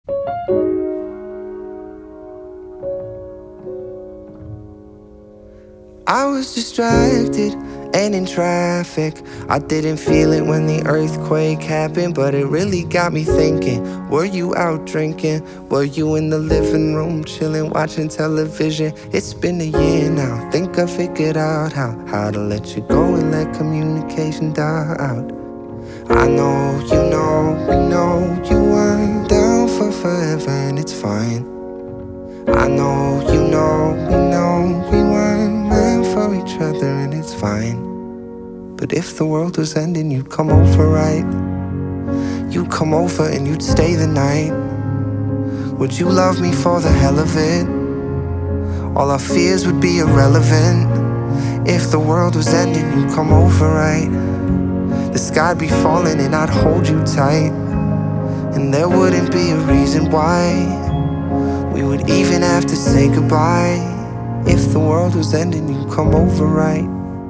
I was distracted and in traffic. I didn't feel it when the earthquake happened, but it really got me thinking. Were you out drinking? Were you in the living room chilling, watching television? It's been a year now. Think I figured out how to let you go and let communication die out. I know, you know, we know you weren't down for forever, and it's fine. I know, you know, we know we weren't meant for each other, and it's fine. But if the world was ending, you'd come over, right? You'd come over and you'd stay the night. Would you love me for the hell of it? All our fears would be irrelevant. If the world was ending, you'd come over, right? The sky'd be falling and I'd hold you tight, and there wouldn't be a reason why we would even have to say goodbye. If the world was ending, you'd come over, right?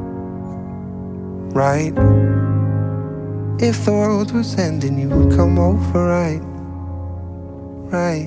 Right? If the world was ending, you would come over, right? Right?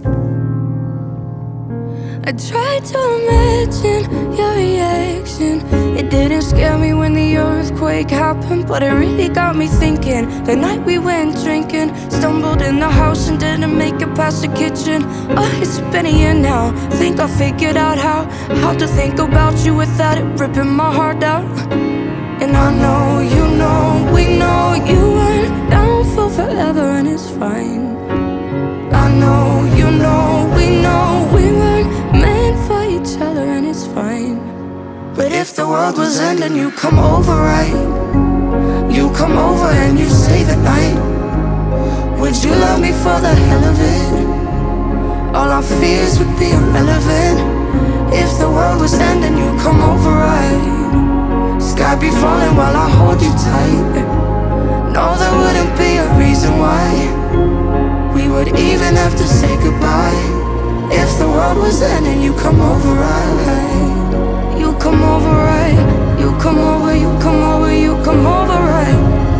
I tried to imagine your reaction. It didn't scare me when the earthquake happened, but it really got me thinking. The night we went drinking, stumbled in the house and didn't make it past the kitchen. Oh, it's been a year now. Think I figured out how to think about you without it ripping my heart out. And I know, you know, we know you weren't down for forever, and it's fine. I know, you know, we know we weren't meant for each other, and it's fine. But if the world was ending, you come over, right? You come over and you stay the night. Would you love me for the hell of it? All our fears would be irrelevant. If the world was ending, you come over, right? Sky be falling while I hold you tight. No, there wouldn't be a reason why we would even have to say goodbye. If the world was ending, you come over, right? You come over, right? You come over, you come over, you come over, right?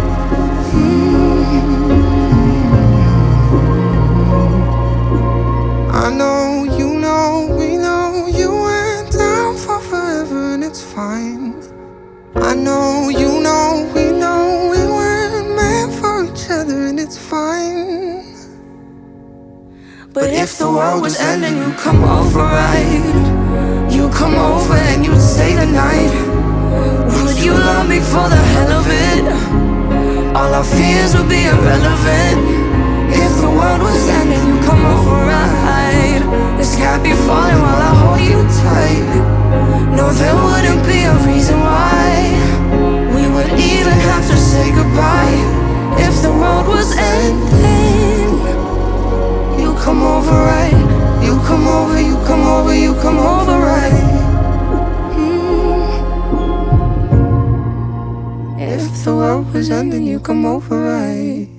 I know, you know, we know you went down for forever, and it's fine. I know, you know, we know we weren't meant for each other, and it's fine. But if the world was ending, you come over, right? You come over and you'd stay the night. Would you love me for the hell of it? All our fears would be irrelevant. If the world was ending, you come over, right? The sky be falling while I hold you tight. No, there wouldn't be a reason why we would even have to say goodbye. If the world was ending, you come over, right? You come over, you come over, you come over, right? If the world was ending, you come over, right?